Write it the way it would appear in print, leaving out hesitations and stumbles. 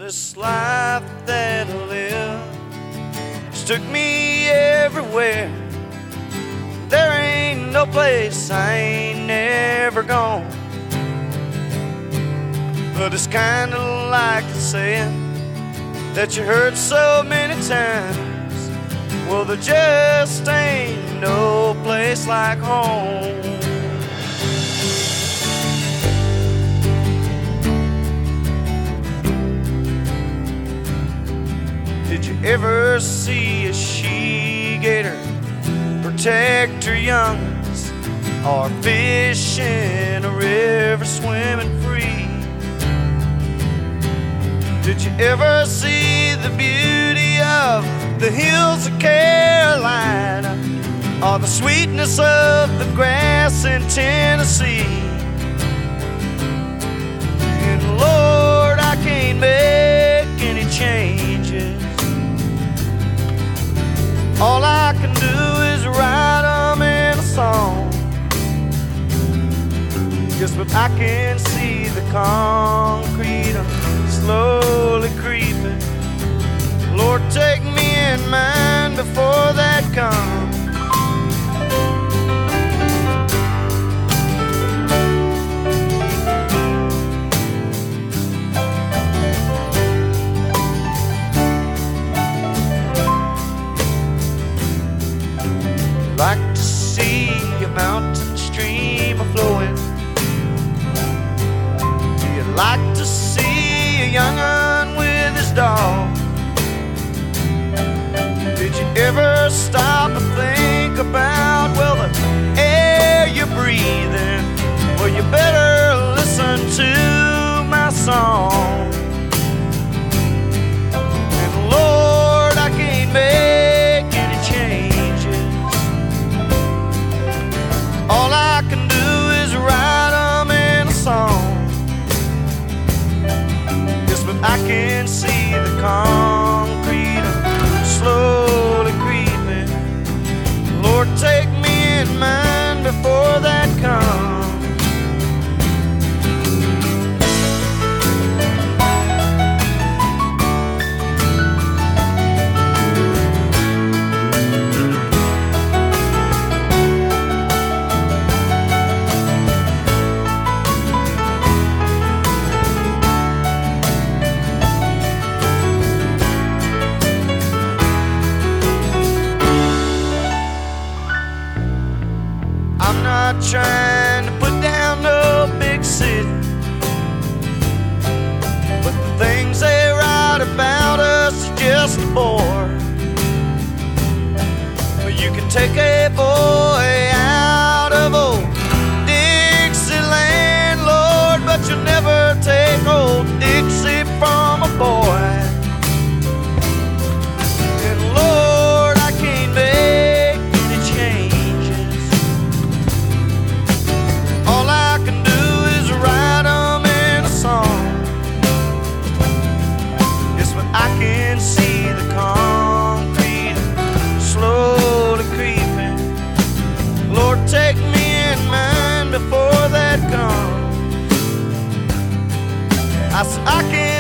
this life that I live took me everywhere. There ain't no place I ain't never gone. But it's kinda like the saying that you heard so many times. Well, there just ain't no place like home. Did you ever see a she-gator protect her youngs, or fish in a river swimming free? Did you ever see the beauty of the hills of Carolina, or the sweetness of the grass in Tennessee? And Lord, I can't make any changes. All I can do is write them in a song. Yes, but I can see the concrete slowly creeping. Lord, take me in mind before that comes. Like to see a mountain stream a-flowing? Do you like to see a young'un with his dog? Did you ever stop and think about, well, the air you're breathing? Well, you better listen to my song. And Lord, I can't make any changes. All I can do is write them in a song. Yes, but I can see the concrete slowly creeping. Lord, take me in mind before that comes. I'm not trying to put down no big city, but the things they write about us are just a bore. You can take a boy out of old Dixieland, Lord, but you'll never take old Dixie from a boy. And Lord, I can't make any changes. All I can do is write them in a song. Yes, but I can see the concrete slowly creeping. Lord, take me in mind before that comes. I said I can